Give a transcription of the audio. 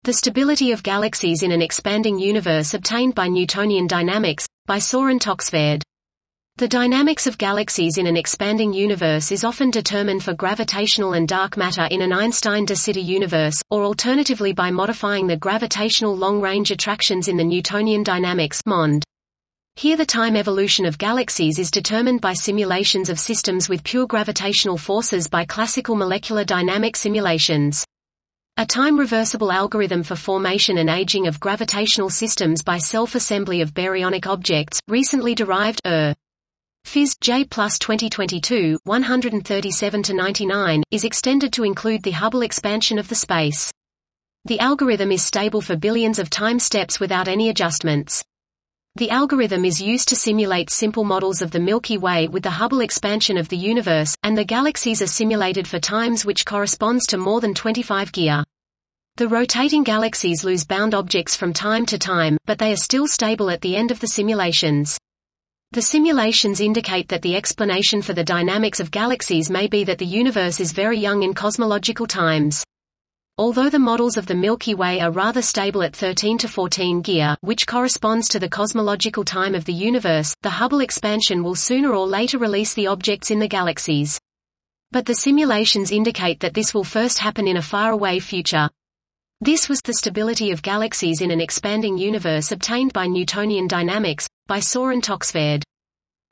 The Stability of Galaxies in an Expanding Universe Obtained by Newtonian Dynamics, by Søren Toksværd. The dynamics of galaxies in an expanding universe is often determined for gravitational and dark matter in an Einstein de Sitter universe, or alternatively by modifying the gravitational long-range attractions in the Newtonian dynamics (MOND). Here the time evolution of galaxies is determined by simulations of systems with pure gravitational forces by classical molecular dynamic simulations. A time-reversible algorithm for formation and aging of gravitational systems by self-assembly of baryonic objects, recently derived, Phys. J+ 2022, 137-99, is extended to include the Hubble expansion of the space. The algorithm is stable for billions of time steps without any adjustments. The algorithm is used to simulate simple models of the Milky Way with the Hubble expansion of the universe, and the galaxies are simulated for times which corresponds to more than 25 GeA. The rotating galaxies lose bound objects from time to time, but they are still stable at the end of the simulations. The simulations indicate that the explanation for the dynamics of galaxies may be that the universe is very young in cosmological times. Although the models of the Milky Way are rather stable at 13 to 14 GeA, which corresponds to the cosmological time of the universe, the Hubble expansion will sooner or later release the objects in the galaxies. But the simulations indicate that this will first happen in a faraway future. This was The Stability of Galaxies in an Expanding Universe Obtained by Newtonian Dynamics, by Søren Toksværd.